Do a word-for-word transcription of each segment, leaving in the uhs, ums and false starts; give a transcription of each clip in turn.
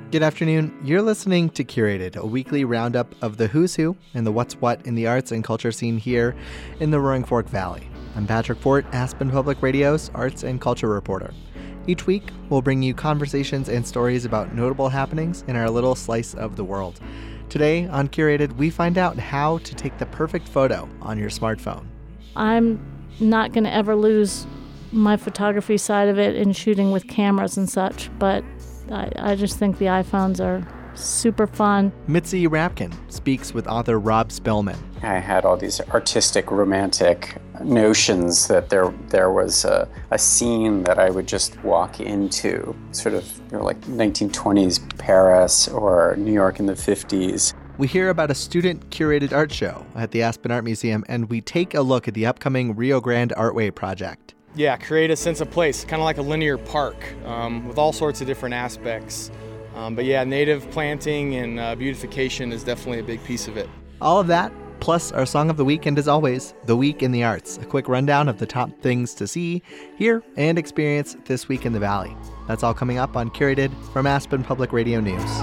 Good afternoon. You're listening to Curated, a weekly roundup of the who's who and the what's what in the arts and culture scene here in the Roaring Fork Valley. I'm Patrick Fort, Aspen Public Radio's arts and culture reporter. Each week, we'll bring you conversations and stories about notable happenings in our little slice of the world. Today on Curated, we find out how to take the perfect photo on your smartphone. I'm not going to ever lose my photography side of it in shooting with cameras and such, but I, I just think the iPhones are super fun. Mitzi Rapkin speaks with author Rob Spillman. I had all these artistic, romantic notions that there there was a, a scene that I would just walk into, sort of you know, like nineteen twenties Paris or New York in the fifties. We hear about a student-curated art show at the Aspen Art Museum, and we take a look at the upcoming Rio Grande Artway project. Yeah, create a sense of place, kind of like a linear park um, with all sorts of different aspects. Um, but yeah, native planting and uh, beautification is definitely a big piece of it. All of that, plus our song of the week, and as always, the week in the arts. A quick rundown of the top things to see, hear, and experience this week in the Valley. That's all coming up on Curated from Aspen Public Radio News.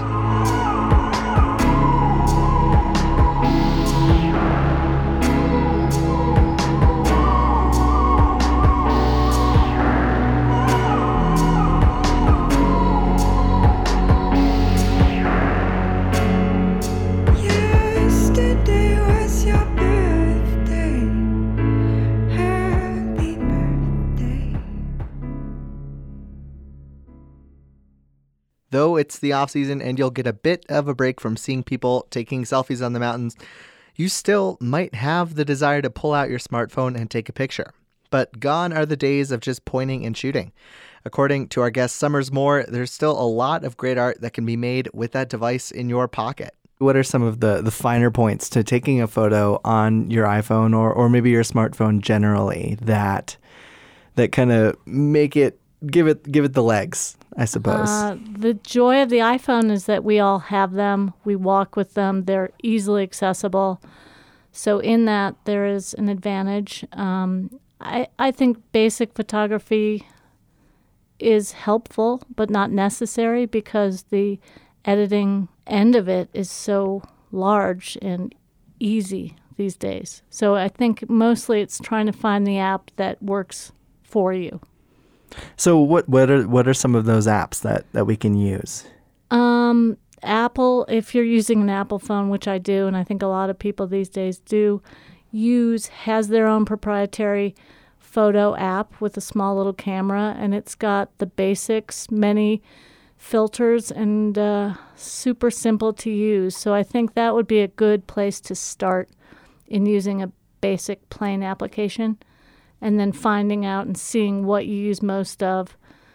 Though it's the off-season and you'll get a bit of a break from seeing people taking selfies on the mountains, you still might have the desire to pull out your smartphone and take a picture. But gone are the days of just pointing and shooting. According to our guest Summers Moore, there's still a lot of great art that can be made with that device in your pocket. What are some of the, the finer points to taking a photo on your iPhone or, or maybe your smartphone generally that that kind of make it give it give it the legs, I suppose? Uh, the joy of the iPhone is that we all have them. We walk with them. They're easily accessible. So in that, there is an advantage. Um, I, I think basic photography is helpful, but not necessary because the editing end of it is so large and easy these days. So I think mostly it's trying to find the app that works for you. So what what are what are some of those apps that, that we can use? Um, Apple, if you're using an Apple phone, which I do, and I think a lot of people these days do, use has their own proprietary photo app with a small little camera, and it's got the basics, many filters, and uh, super simple to use. So I think that would be a good place to start in using a basic plain application. And then finding out and seeing what you use most of,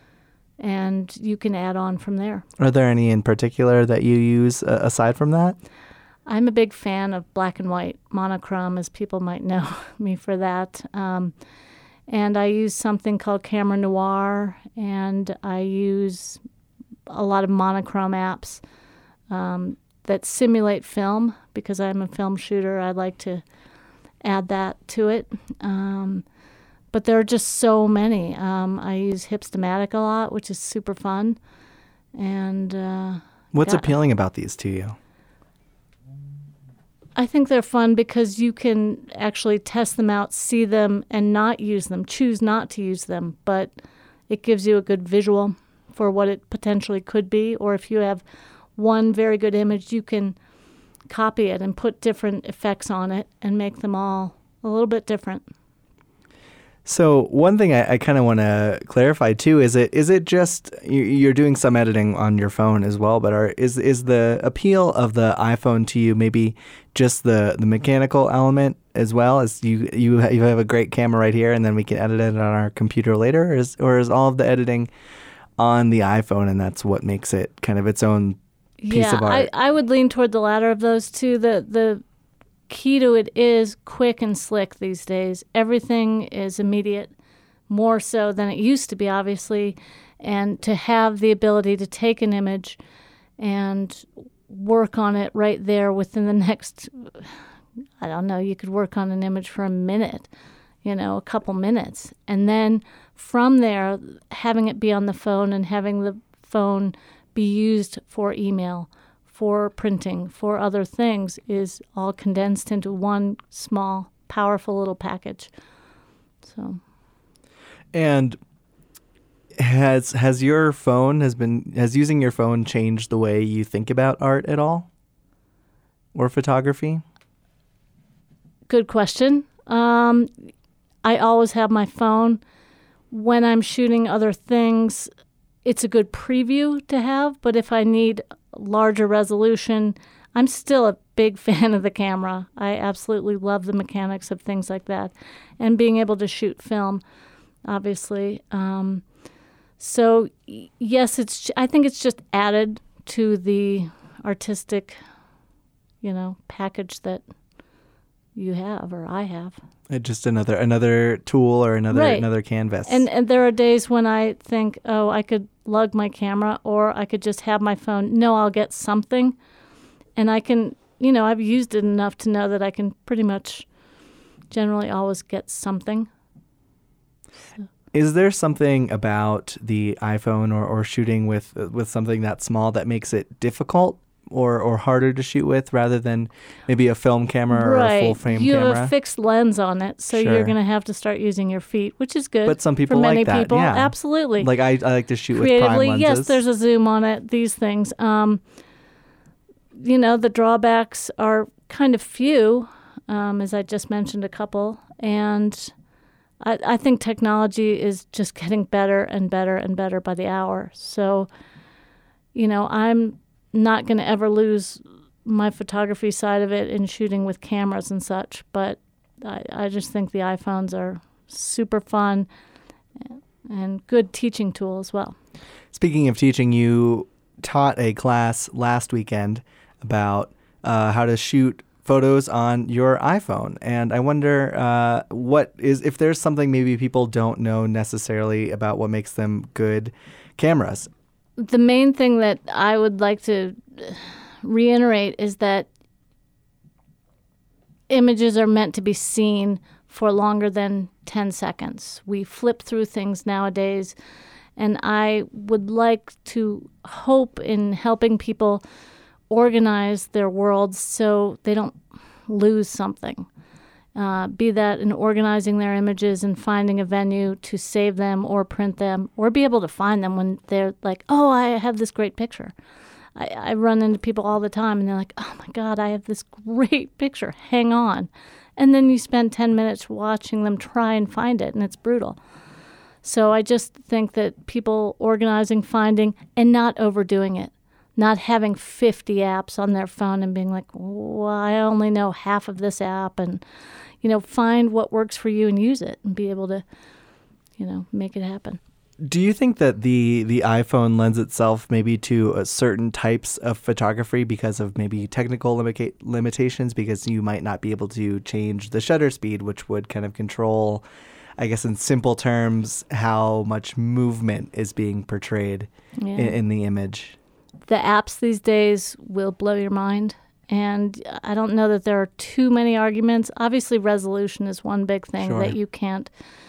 and you can add on from there. Are there any in particular that you use uh, aside from that? I'm a big fan of black and white, monochrome, as people might know me for that. Um, and I use something called Camera Noir, and I use a lot of monochrome apps um, that simulate film, because I'm a film shooter. I like to add that to it. Um, But there are just so many. Um, I use Hipstamatic a lot, which is super fun. And uh, what's yeah, appealing about these to you? I think they're fun because you can actually test them out, see them, and not use them. Choose not to use them, but it gives you a good visual for what it potentially could be. Or if you have one very good image, you can copy it and put different effects on it and make them all a little bit different. So one thing I, I kind of want to clarify too is it is it just you- you're doing some editing on your phone as well, but are, is is the appeal of the iPhone to you maybe just the, the mechanical element as well as you you ha- you have a great camera right here and then we can edit it on our computer later, or is or is all of the editing on the iPhone and that's what makes it kind of its own piece yeah, of art? I, I would lean toward the latter of those two. The the key to it is quick and slick these days. Everything is immediate, more so than it used to be, obviously. And to have the ability to take an image and work on it right there within the next, I don't know, you could work on an image for a minute, you know, a couple minutes. And then from there, having it be on the phone and having the phone be used for email, for printing, for other things is all condensed into one small, powerful little package. So, and has has your phone has been has using your phone changed the way you think about art at all, or photography? Good question. Um, I always have my phone. When I'm shooting other things, it's a good preview to have, but if I need larger resolution, I'm still a big fan of the camera. I absolutely love the mechanics of things like that, and being able to shoot film, obviously. Um, so y- yes, it's. I think it's just added to the artistic, you know, package that you have or I have. Uh, Just another another tool or another Right. another canvas. And, and there are days when I think, oh, I could lug my camera or I could just have my phone. No, I'll get something. And I can, you know, I've used it enough to know that I can pretty much generally always get something. Is there something about the iPhone or, or shooting with with something that small that makes it difficult or, or harder to shoot with rather than maybe a film camera or right. a full frame you camera? have a fixed lens on it, so Sure. you're going to have to start using your feet, which is good. But some people for like many that, people. yeah. Absolutely. Like I, I like to shoot with prime Creatively, lenses. yes, there's a zoom on it, these things. Um, you know, the drawbacks are kind of few, um, as I just mentioned a couple. And I, I think technology is just getting better and better and better by the hour. So, you know, I'm not going to ever lose my photography side of it in shooting with cameras and such. But I, I just think the iPhones are super fun and good teaching tool as well. Speaking of teaching, you taught a class last weekend about uh, how to shoot photos on your iPhone. And I wonder uh, what is if there's something maybe people don't know necessarily about what makes them good cameras. The main thing that I would like to reiterate is that images are meant to be seen for longer than ten seconds. We flip through things nowadays, and I would like to hope in helping people organize their worlds so they don't lose something. Uh, be that in organizing their images and finding a venue to save them or print them or be able to find them when they're like, oh, I have this great picture. I, I run into people all the time and they're like, oh my God, I have this great picture. Hang on. And then you spend ten minutes watching them try and find it, and it's brutal. So I just think that people organizing, finding, and not overdoing it. Not having fifty apps on their phone and being like, well, I only know half of this app, and, you know, find what works for you and use it and be able to, you know, make it happen. Do you think that the, the iPhone lends itself maybe to uh, certain types of photography because of maybe technical limita- limitations, because you might not be able to change the shutter speed, which would kind of control, I guess in simple terms, how much movement is being portrayed Yeah. in, in the image? The apps these days will blow your mind. And I don't know that there are too many arguments. Obviously, resolution is one big thing Sure. that you can't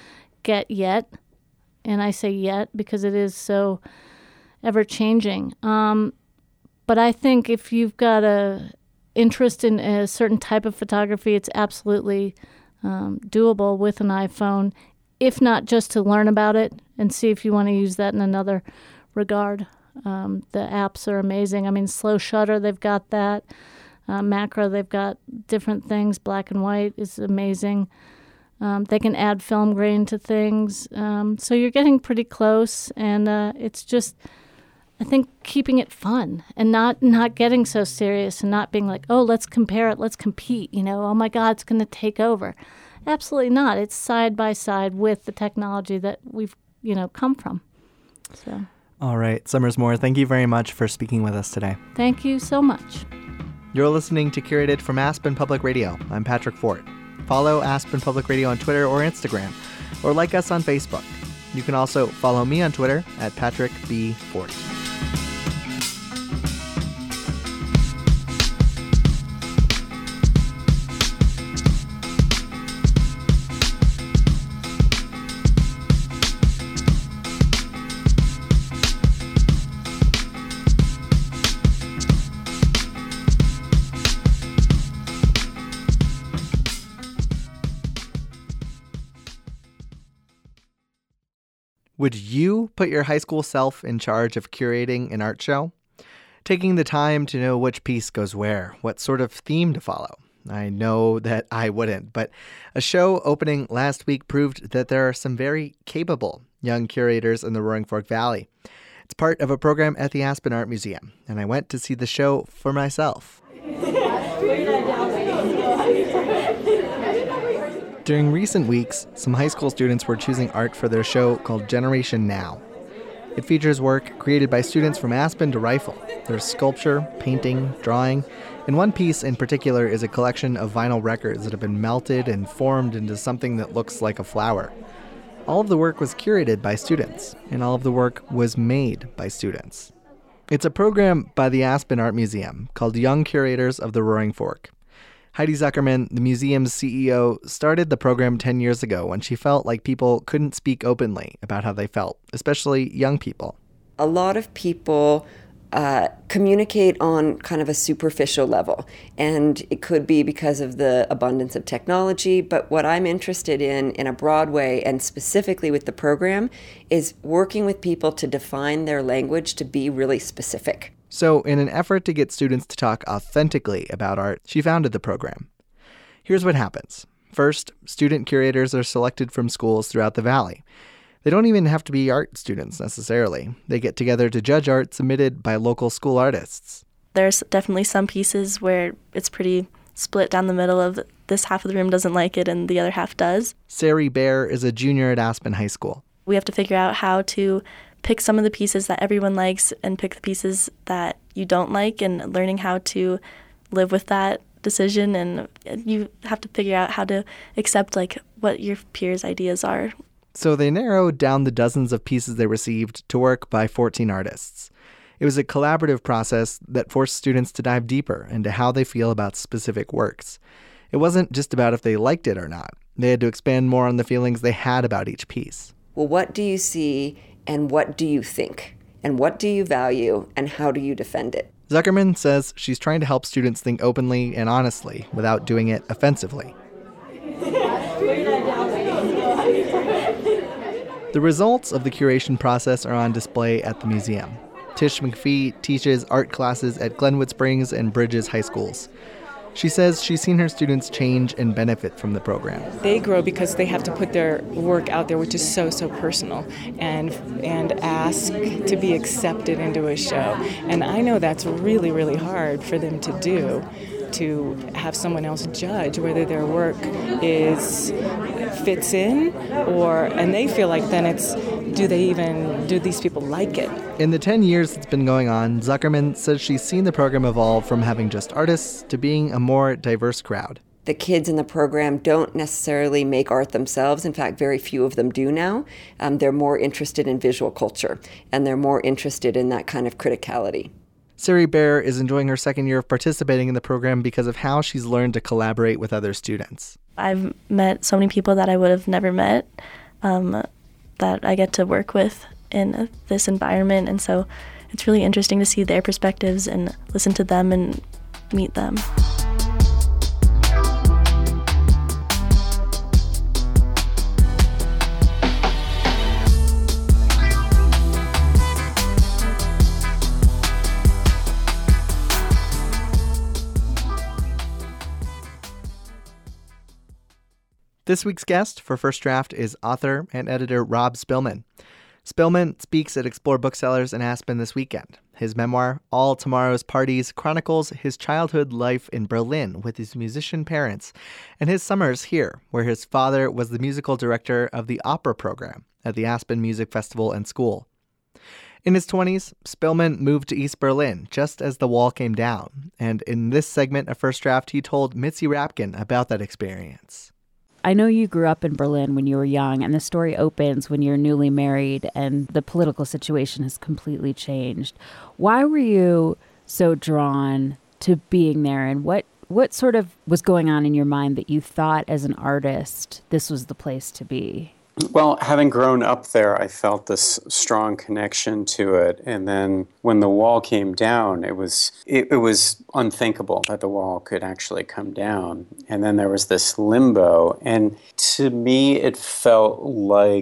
get yet. And I say yet because it is so ever-changing. Um, but I think if you've got a interest in a certain type of photography, it's absolutely um, doable with an iPhone, if not just to learn about it and see if you want to use that in another regard. Um, the apps are amazing. I mean, slow shutter, they've got that. Uh, macro, they've got different things. Black and white is amazing. Um, they can add film grain to things. Um, so you're getting pretty close. And uh, it's just, I think, keeping it fun and not, not getting so serious and not being like, oh, let's compare it, let's compete. You know, oh, my God, it's going to take over. Absolutely not. It's side by side with the technology that we've, you know, come from. So. All right. Summers Moore, thank you very much for speaking with us today. Thank you so much. You're listening to Curated from Aspen Public Radio. I'm Patrick Fort. Follow Aspen Public Radio on Twitter or Instagram, or like us on Facebook. You can also follow me on Twitter at Patrick B. Fort. Would you put your high school self in charge of curating an art show? Taking the time to know which piece goes where, what sort of theme to follow. I know that I wouldn't, but a show opening last week proved that there are some very capable young curators in the Roaring Fork Valley. It's part of a program at the Aspen Art Museum, and I went to see the show for myself. During recent weeks, some high school students were choosing art for their show called Generation Now. It features work created by students from Aspen to Rifle. There's sculpture, painting, drawing, and one piece in particular is a collection of vinyl records that have been melted and formed into something that looks like a flower. All of the work was curated by students, and all of the work was made by students. It's a program by the Aspen Art Museum called Young Curators of the Roaring Fork. Heidi Zuckerman, the museum's C E O, started the program ten years ago when she felt like people couldn't speak openly about how they felt, especially young people. A lot of people uh, communicate on kind of a superficial level, and it could be because of the abundance of technology, but what I'm interested in, in a broad way, and specifically with the program, is working with people to define their language to be really specific. So in an effort to get students to talk authentically about art, she founded the program. Here's what happens. First, student curators are selected from schools throughout the valley. They don't even have to be art students necessarily. They get together to judge art submitted by local school artists. There's definitely some pieces where it's pretty split down the middle of this half of the room doesn't like it and the other half does. Sari Baer is a junior at Aspen High School. We have to figure out how to pick some of the pieces that everyone likes and pick the pieces that you don't like, and learning how to live with that decision. And you have to figure out how to accept like what your peers' ideas are. So they narrowed down the dozens of pieces they received to work by fourteen artists. It was a collaborative process that forced students to dive deeper into how they feel about specific works. It wasn't just about if they liked it or not. They had to expand more on the feelings they had about each piece. Well, what do you see and what do you think? And what do you value and how do you defend it? Zuckerman says she's trying to help students think openly and honestly without doing it offensively. The results of the curation process are on display at the museum. Tish McPhee teaches art classes at Glenwood Springs and Bridges High Schools. She says she's seen her students change and benefit from the program. They grow because they have to put their work out there, which is so, so personal, and and ask to be accepted into a show. And I know that's really, really hard for them to do, to have someone else judge whether their work is fits in, or and they feel like then it's, do they even, do these people like it? In the ten years it's been going on, Zuckerman says she's seen the program evolve from having just artists to being a more diverse crowd. The kids in the program don't necessarily make art themselves. In fact, very few of them do now. Um, they're more interested in visual culture, and they're more interested in that kind of criticality. Sari Baer is enjoying her second year of participating in the program because of how she's learned to collaborate with other students. I've met so many people that I would have never met um, that I get to work with in this environment, and so it's really interesting to see their perspectives and listen to them and meet them. This week's guest for First Draft is author and editor Rob Spillman. Spillman speaks at Explore Booksellers in Aspen this weekend. His memoir, All Tomorrow's Parties, chronicles his childhood life in Berlin with his musician parents and his summers here, where his father was the musical director of the opera program at the Aspen Music Festival and School. In his twenties, Spillman moved to East Berlin just as the wall came down, and in this segment of First Draft, he told Mitzi Rapkin about that experience. I know you grew up in Berlin when you were young, and the story opens when you're newly married and the political situation has completely changed. Why were you so drawn to being there, and what, what sort of was going on in your mind that you thought as an artist this was the place to be? Well, having grown up there, I felt this strong connection to it. And then when the wall came down, it was it, it was unthinkable that the wall could actually come down. And then there was this limbo. And to me, it felt like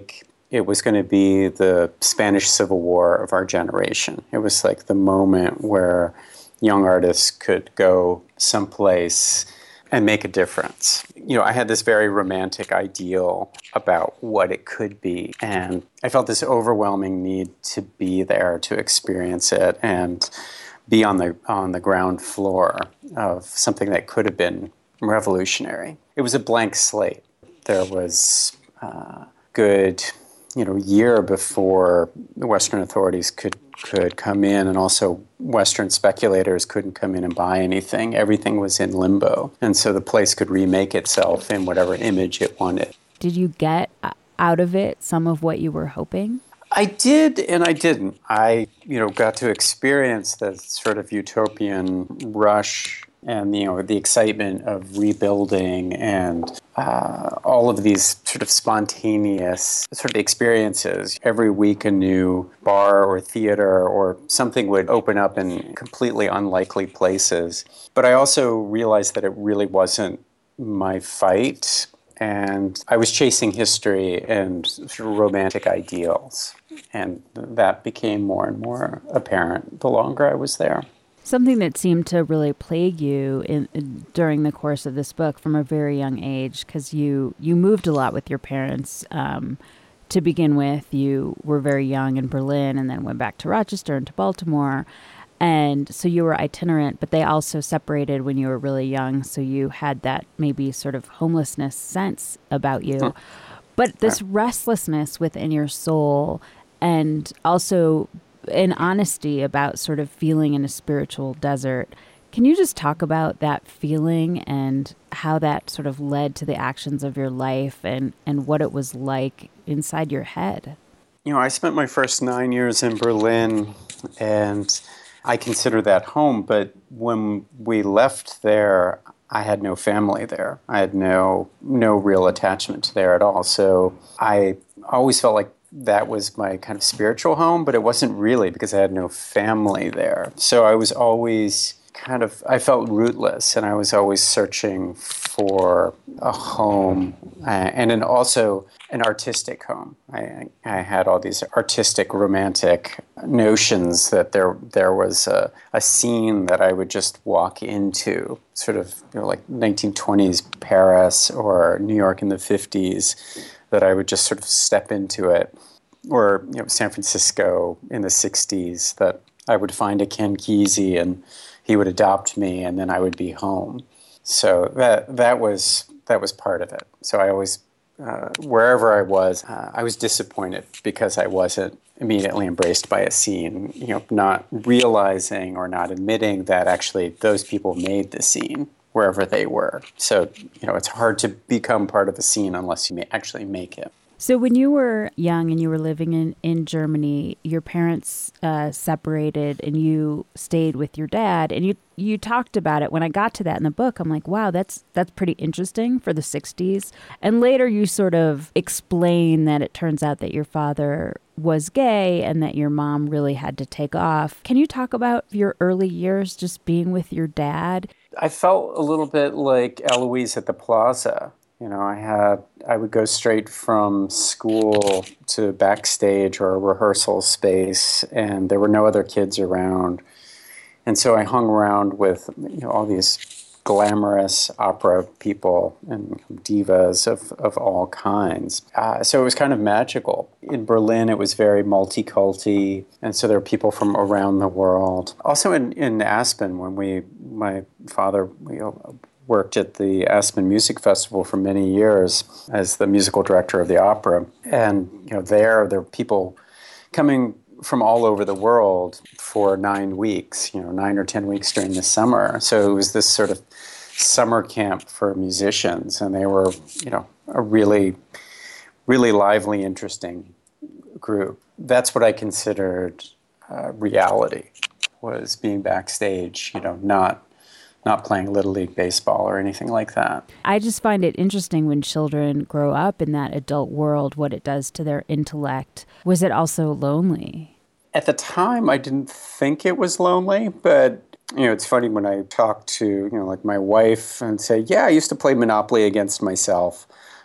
it was going to be the Spanish Civil War of our generation. It was like the moment where young artists could go someplace and make a difference. You know, I had this very romantic ideal about what it could be, and I felt this overwhelming need to be there to experience it and be on the on the ground floor of something that could have been revolutionary. It was a blank slate. There was a good, you know, year before the Western authorities could could come in, and also Western speculators couldn't come in and buy anything. Everything was in limbo, and so the place could remake itself in whatever image it wanted. Did you get out of it some of what you were hoping? I did and I didn't. I, you know, got to experience the sort of utopian rush and, you know, the excitement of rebuilding and uh, all of these sort of spontaneous sort of experiences. Every week a new bar or theater or something would open up in completely unlikely places. But I also realized that it really wasn't my fight. And I was chasing history and sort of romantic ideals. And that became more and more apparent the longer I was there. Something that seemed to really plague you in, in during the course of this book from a very young age, because you, you moved a lot with your parents. Um, to begin with, you were very young in Berlin and then went back to Rochester and to Baltimore. And so you were itinerant, but they also separated when you were really young. So you had that maybe sort of homelessness sense about you. Mm. But this restlessness within your soul, and also an honesty about sort of feeling in a spiritual desert. Can you just talk about that feeling and how that sort of led to the actions of your life, and, and what it was like inside your head? You know, I spent my first nine years in Berlin, and I consider that home. But when we left there, I had no family there. I had no no real attachment there at all. So I always felt like that was my kind of spiritual home, but it wasn't really, because I had no family there. So I was always kind of, I felt rootless, and I was always searching for a home, uh, and then also an artistic home. I, I had all these artistic, romantic notions that there there was a, a scene that I would just walk into, sort of, you know, like nineteen twenties Paris or New York in the fifties, that I would just sort of step into it, or, you know, San Francisco in the sixties, that I would find a Ken Kesey and he would adopt me, and then I would be home. So that that was that was part of it. So I always, uh, wherever I was, uh, I was disappointed because I wasn't immediately embraced by a scene, you know, not realizing or not admitting that actually those people made the scene wherever they were. So, you know, it's hard to become part of a scene unless you may actually make it. So when you were young and you were living in, in Germany, your parents uh, separated and you stayed with your dad, and you you talked about it. When I got to that in the book, I'm like, wow, that's that's pretty interesting for the sixties. And later you sort of explain that it turns out that your father was gay and that your mom really had to take off. Can you talk about your early years just being with your dad? I felt a little bit like Eloise at the Plaza. You know, I had, I would go straight from school to backstage or a rehearsal space, and there were no other kids around. And so I hung around with, you know, all these glamorous opera people and divas of, of all kinds. Uh, so it was kind of magical. In Berlin, it was very multi-culti, and so there were people from around the world. Also in, in Aspen, when we, my father, you know, worked at the Aspen Music Festival for many years as the musical director of the opera. And, you know, there, there were people coming from all over the world for nine weeks, you know, nine or ten weeks during the summer. So it was this sort of summer camp for musicians, and they were, you know, a really, really lively, interesting group. That's what I considered uh, reality, was being backstage, you know, not not playing Little League baseball or anything like that. I just find it interesting when children grow up in that adult world, what it does to their intellect. Was it also lonely? At the time, I didn't think it was lonely, but, you know, it's funny when I talk to, you know, like my wife and say, yeah, I used to play Monopoly against myself.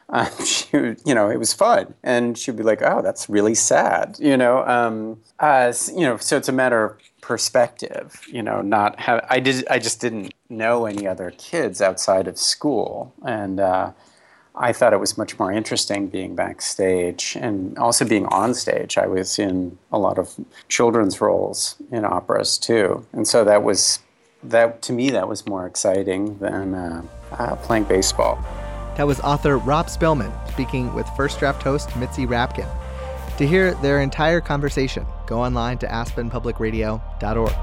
Um, she, would, you know, it was fun, and she'd be like, "Oh, that's really sad," you know. Um, uh, you know, so it's a matter of perspective, you know. Not have I did I just didn't know any other kids outside of school, and uh, I thought it was much more interesting being backstage and also being on stage. I was in a lot of children's roles in operas too, and so that was that to me that was more exciting than uh, uh, playing baseball. That was author Rob Spillman speaking with First Draft host Mitzi Rapkin. To hear their entire conversation, go online to aspen public radio dot org.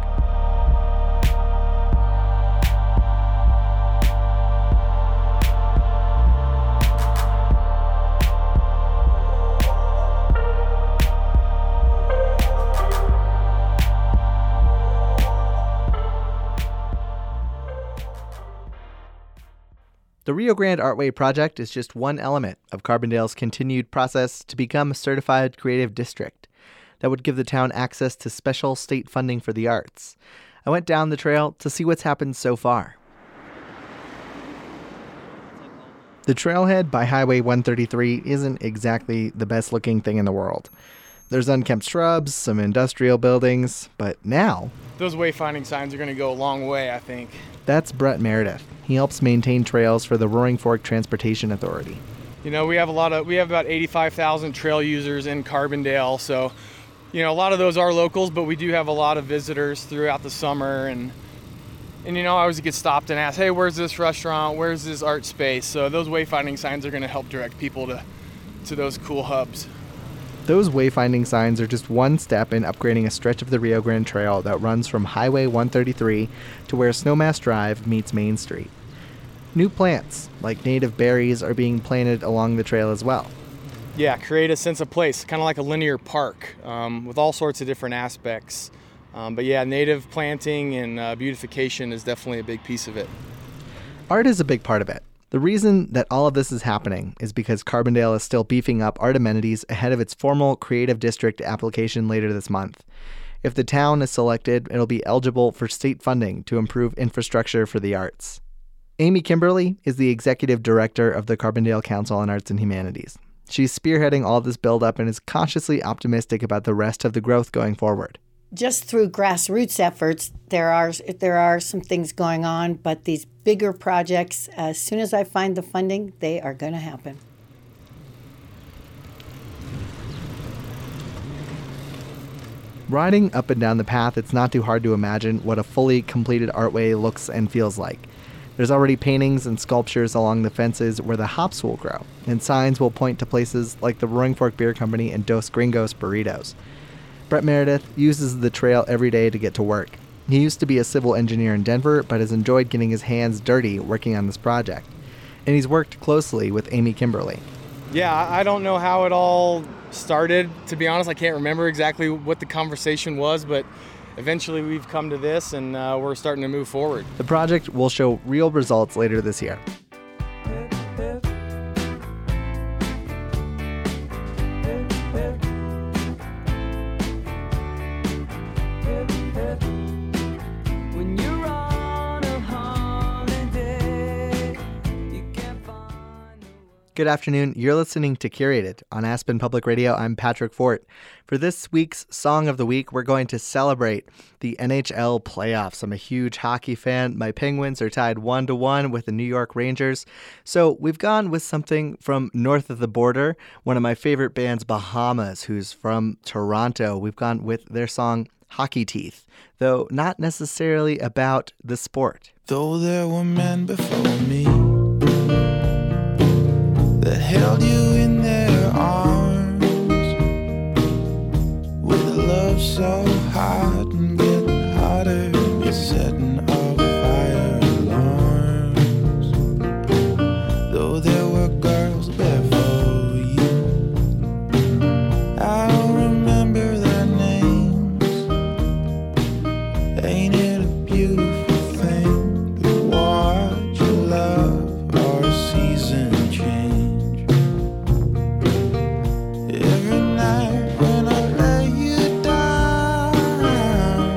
The Rio Grande Artway project is just one element of Carbondale's continued process to become a certified creative district that would give the town access to special state funding for the arts. I went down the trail to see what's happened so far. The trailhead by Highway one thirty-three isn't exactly the best looking thing in the world. There's unkempt shrubs, some industrial buildings, but now... Those wayfinding signs are going to go a long way, I think. That's Brett Meredith. He helps maintain trails for the Roaring Fork Transportation Authority. You know, we have a lot of, we have about eighty-five thousand trail users in Carbondale, so, you know, a lot of those are locals, but we do have a lot of visitors throughout the summer, and, and you know, I always get stopped and asked, hey, where's this restaurant, where's this art space? So those wayfinding signs are going to help direct people to, to those cool hubs. Those wayfinding signs are just one step in upgrading a stretch of the Rio Grande Trail that runs from Highway one thirty-three to where Snowmass Drive meets Main Street. New plants, like native berries, are being planted along the trail as well. Yeah, create a sense of place, kind of like a linear park um, with all sorts of different aspects. Um, but yeah, native planting and uh, beautification is definitely a big piece of it. Art is a big part of it. The reason that all of this is happening is because Carbondale is still beefing up art amenities ahead of its formal Creative District application later this month. If the town is selected, it'll be eligible for state funding to improve infrastructure for the arts. Amy Kimberly is the executive director of the Carbondale Council on Arts and Humanities. She's spearheading all this buildup and is cautiously optimistic about the rest of the growth going forward. Just through grassroots efforts, there are there are some things going on, but these bigger projects, as soon as I find the funding, they are going to happen. Riding up and down the path, it's not too hard to imagine what a fully completed artway looks and feels like. There's already paintings and sculptures along the fences where the hops will grow, and signs will point to places like the Roaring Fork Beer Company and Dos Gringos Burritos. Brett Meredith uses the trail every day to get to work. He used to be a civil engineer in Denver, but has enjoyed getting his hands dirty working on this project. And he's worked closely with Amy Kimberly. Yeah, I don't know how it all started. To be honest, I can't remember exactly what the conversation was, but eventually we've come to this and uh, we're starting to move forward. The project will show real results later this year. Good afternoon. You're listening to Curated on Aspen Public Radio. I'm Patrick Fort. For this week's Song of the Week, we're going to celebrate the N H L playoffs. I'm a huge hockey fan. My Penguins are tied one to one with the New York Rangers. So we've gone with something from north of the border. One of my favorite bands, Bahamas, who's from Toronto. We've gone with their song Hockey Teeth, though not necessarily about the sport. Though there were men before me that held you in their arms with a love so hot and getting hotter, you're setting off fire alarms. Though there were girls before you, I don't remember their names. Ain't it a beautiful thing to watch your love or a season change? Every night when I lay you down,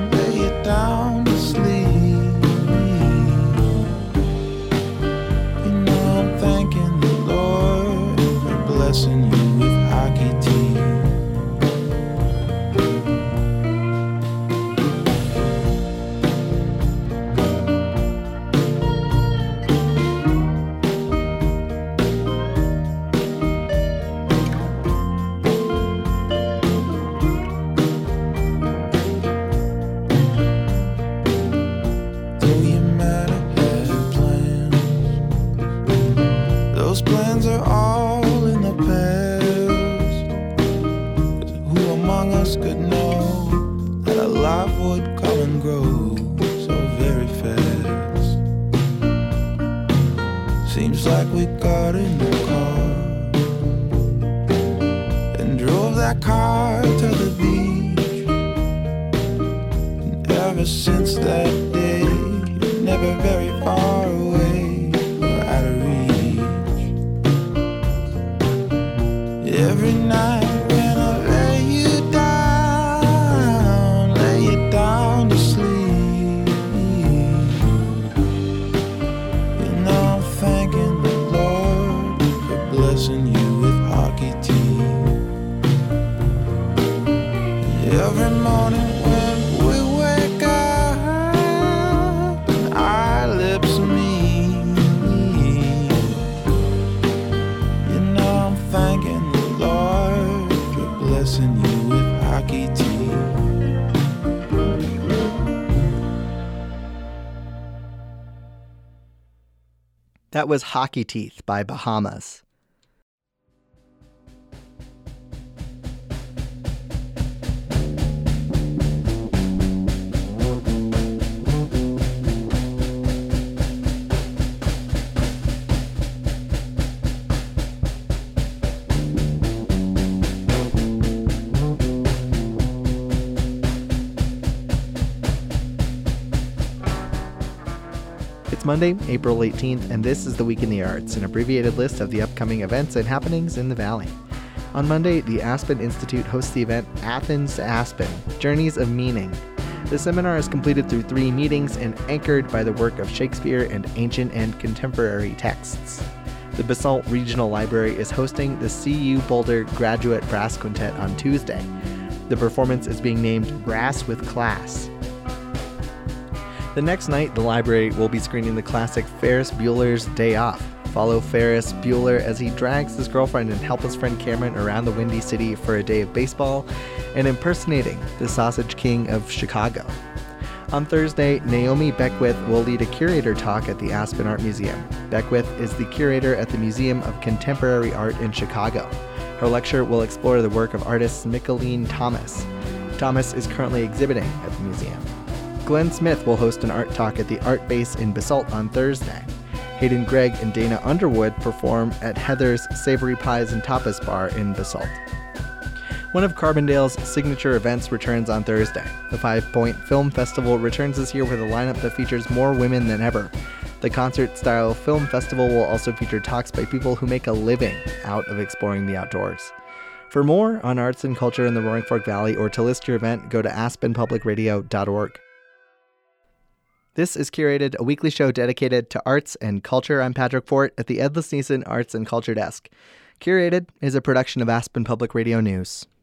among us could know that a life would come and grow so very fast. Seems like we got in the car and drove that car to the beach. And ever since that day, you're never very far away or out of reach. Every night when I lay you down, lay you down to sleep, you know I'm thanking the Lord for blessing you with hockey teeth. Every morning when we wake up and our lips meet, you know I'm thanking the Lord for blessing you with hockey teeth. That was Hockey Teeth by Bahamas. It's Monday, April eighteenth, and this is the Week in the Arts, an abbreviated list of the upcoming events and happenings in the Valley. On Monday, the Aspen Institute hosts the event Athens to Aspen, Journeys of Meaning. The seminar is completed through three meetings and anchored by the work of Shakespeare and ancient and contemporary texts. The Basalt Regional Library is hosting the C U Boulder Graduate Brass Quintet on Tuesday. The performance is being named Brass with Class. The next night, the library will be screening the classic Ferris Bueller's Day Off. Follow Ferris Bueller as he drags his girlfriend and helpless friend Cameron around the Windy City for a day of baseball and impersonating the Sausage King of Chicago. On Thursday, Naomi Beckwith will lead a curator talk at the Aspen Art Museum. Beckwith is the curator at the Museum of Contemporary Art in Chicago. Her lecture will explore the work of artist Mickalene Thomas. Thomas is currently exhibiting at the museum. Glenn Smith will host an art talk at the Art Base in Basalt on Thursday. Hayden Gregg and Dana Underwood perform at Heather's Savory Pies and Tapas Bar in Basalt. One of Carbondale's signature events returns on Thursday. The Five Point Film Festival returns this year with a lineup that features more women than ever. The concert-style film festival will also feature talks by people who make a living out of exploring the outdoors. For more on arts and culture in the Roaring Fork Valley or to list your event, go to aspen public radio dot org. This is Curated, a weekly show dedicated to arts and culture. I'm Patrick Fort at the Ed Lesniesen Arts and Culture Desk. Curated is a production of Aspen Public Radio News.